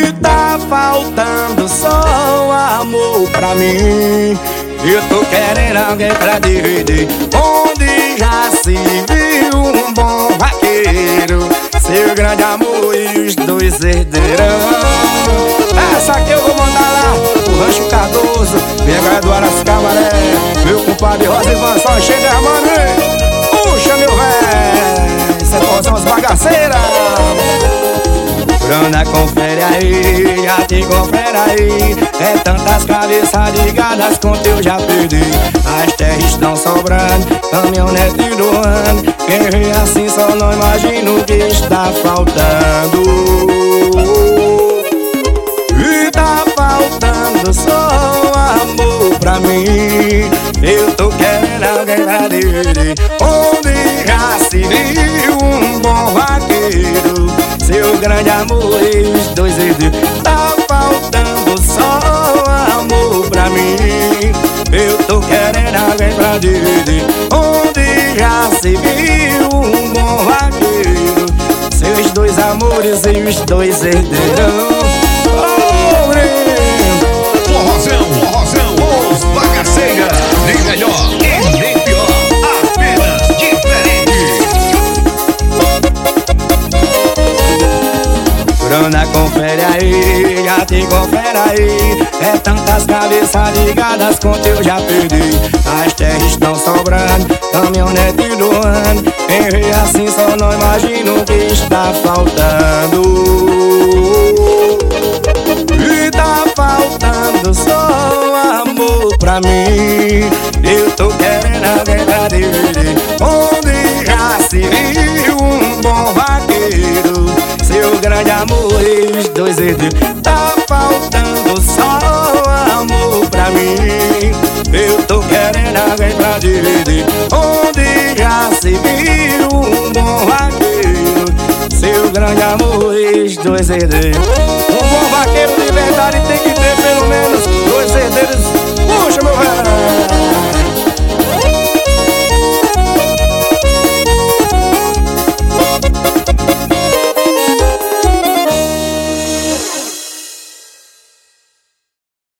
E tá faltando só amor pra mim. Eu tô querendo alguém pra dividir, onde já se viu um bom vaqueiro, seu grande amor e os dois herdeirão. Essa aqui eu vou mandar lá pro Rancho Cardoso, BH do Araçacamaré. Meu compadre Rosa Ivan, só chega, mano. Puxa, meu véi, cê são as bagaceiras. Bruna, confere aí, já te confere aí. É tantas cabeças ligadas quanto eu já perdi. As terras estão sobrando, caminhonete doando. Quem vê assim só não imagina o que está faltando. E tá faltando só amor pra mim. Eu tô querendo alguém pra dividir, onde já se viu um bom vaqueiro, seu grande amor e os dois herdeiros. Tá faltando só amor pra mim. Eu tô querendo alguém pra dividir, onde já se viu um bom vaqueiro, seus dois amores e os dois herdeirão. Forrozão, os bagaceiras, nem melhor e nem pior, apenas diferente. Bruna, confere aí, já te confere aí. É tantas cabeças ligadas quanto eu já perdi. As terras estão sobrando, caminhonete doando. Quem vê assim só não imagina o que está faltando. E tá faltando só amor pra mim. Eu tô querendo alguém pra dividir, onde já se viu um bom vaqueiro, seu grande amor e os dois herdeiros. Tá faltando só amor pra mim. Eu tô querendo alguém pra dividir, onde já se viu um bom vaqueiro, seu grande amor e os dois herdeiros.